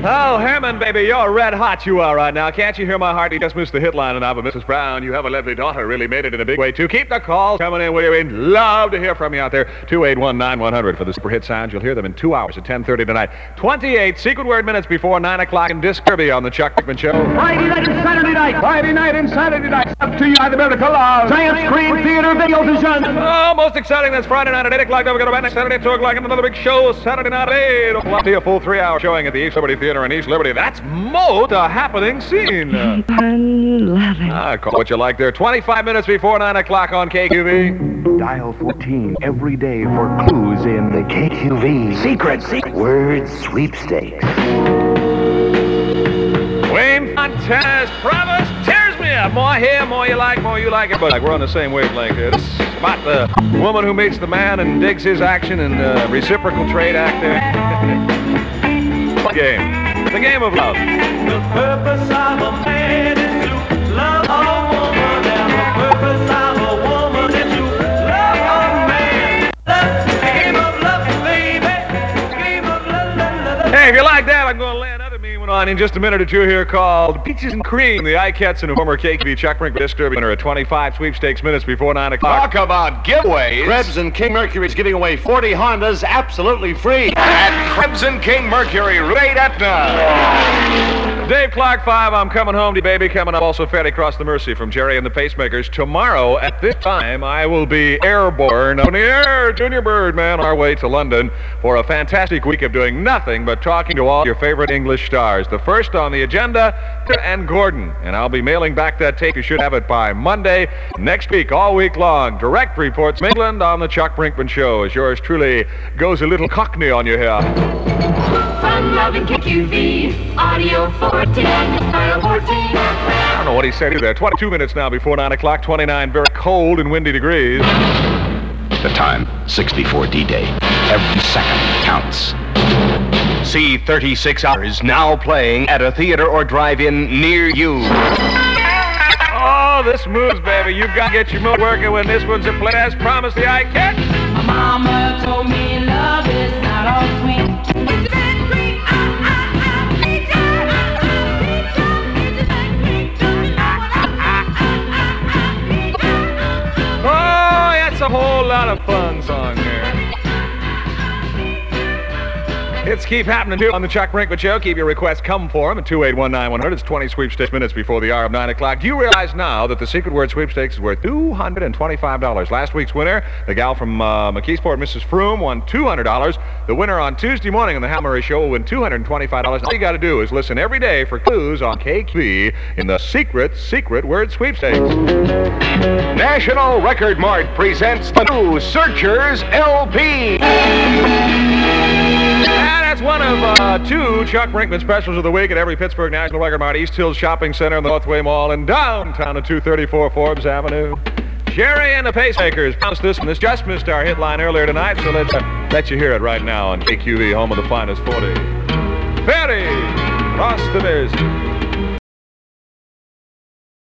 Oh, Herman, baby, you're red hot, you are right now. Can't you hear my heart? You just missed the hit line now, but Mrs. Brown, you have a lovely daughter. Really made it in a big way, too. Keep the calls coming in, will you? We'd love to hear from you out there. 281-9100 for the super hit sounds. You'll hear them in 2 hours at 10:30 tonight. 28 secret word minutes before 9 o'clock in Disc Derby on the Chuck Brinkman Show. Friday night and Saturday night. Friday night and Saturday night. Up to you by the miracle of Giant Screen Theater Video Vision. Oh, most exciting. That's Friday night at 8 o'clock. Then we got a band next Saturday at 2 o'clock and another big show Saturday night at 8 o'clock. A full 3-hour showing at the East Liberty Theater in East Liberty. That's most a happening scene. I love it. Call what you like there. 25 minutes before 9 o'clock on KQV. Dial 14 every day for clues in the KQV Secret Word Sweepstakes. Wayne Fontanes promise tears me up. More here, more you like it. But we're on the same wavelength here. This is about the woman who meets the man and digs his action and reciprocal trade act there. The game of love. The purpose of a man is to love a woman, and the purpose of a woman is to love a man. The game of love, baby. The game of love. Hey, if you like that, I'm going to lay another mean one on in just a minute or two here called Peaches and Cream. The Ikettes and former KQV Chuck Brinkman Disc Derby winner at 25 sweepstakes minutes before 9 o'clock. Talk about giveaways. Krebs and King Mercury is giving away 40 Hondas absolutely free at Krebs and King Mercury, right Etna. Dave Clark 5, I'm coming home to you, baby. Coming up also Ferry Cross the Mercy from Jerry and the Pacemakers. Tomorrow at this time, I will be airborne on the air, Junior Birdman, our way to London for a fantastic week of doing nothing but talking to all your favorite English stars. The first on the agenda, and Gordon. And I'll be mailing back that tape. You should have it by Monday next week, all week long. Direct reports from England on the Chuck Brinkman Show as yours truly goes a little cockney on you here. Fun loving KQV, audio 14, dial 14. I don't know what he said either. 22 minutes now before 9 o'clock, 29 very cold and windy degrees. The time, 64 D-Day. Every second counts. See 36 Hours now playing at a theater or drive-in near you. Oh, this moves, baby. You've got to get your mood working when this one's a play. As promised, the Ikettes. My mama told me love is not all sweet. Oh, that's a whole lot of fun song there. Hits keep happening, too, on the Chuck Brinkman Show. Keep your requests coming for them at 281-9100. It's 20 sweepstakes minutes before the hour of 9 o'clock. Do you realize now that the secret word sweepstakes is worth $225? Last week's winner, the gal from McKeesport, Mrs. Froome, won $200. The winner on Tuesday morning on the Hal Murray Show will win $225. All you got to do is listen every day for clues on KQV in the secret word sweepstakes. National Record Mart presents the new Searchers LP. That's one of two Chuck Brinkman specials of the week at every Pittsburgh National Record Mart, East Hills Shopping Center, in the Northway Mall, and downtown at 234 Forbes Avenue. Jerry and the Pacemakers promised this, and this just missed our hit line earlier tonight, so let's let you hear it right now on KQV, home of the finest 40. Ferry, Cross the Mersey.